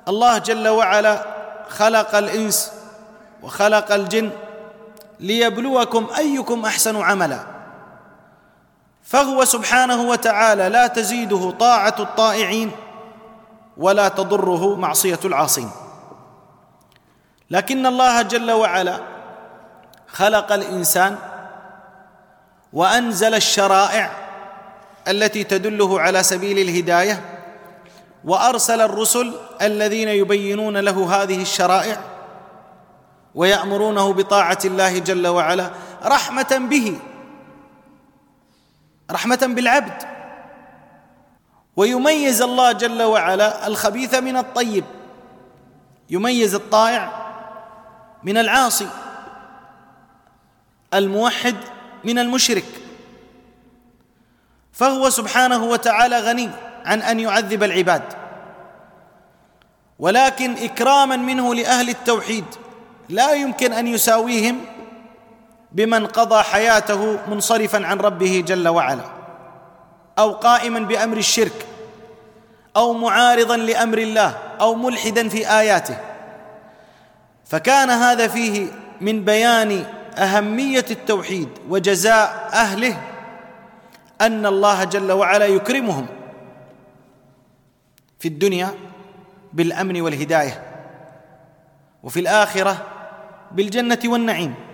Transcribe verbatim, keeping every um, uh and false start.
الله جل وعلا خلق الإنس وخلق الجن ليبلوكم أيكم أحسن عملا، فهو سبحانه وتعالى لا تزيده طاعة الطائعين ولا تضره معصية العاصين. لكن الله جل وعلا خلق الإنسان وأنزل الشرائع التي تدله على سبيل الهداية، وأرسل الرسل الذين يبينون له هذه الشرائع ويأمرونه بطاعة الله جل وعلا رحمة به، رحمة بالعبد. ويميز الله جل وعلا الخبيث من الطيب، يميز الطائع من العاصي، الموحد من المشرك، فهو سبحانه وتعالى غني عن أن يعذب العباد، ولكن إكراما منه لأهل التوحيد لا يمكن أن يساويهم بمن قضى حياته منصرفا عن ربه جل وعلا، أو قائما بأمر الشرك، أو معارضا لأمر الله، أو ملحدا في آياته. فكان هذا فيه من بيان أهمية التوحيد وجزاء أهله أن الله جل وعلا يكرمهم في الدنيا بالأمن والهداية، وفي الآخرة بالجنة والنعيم.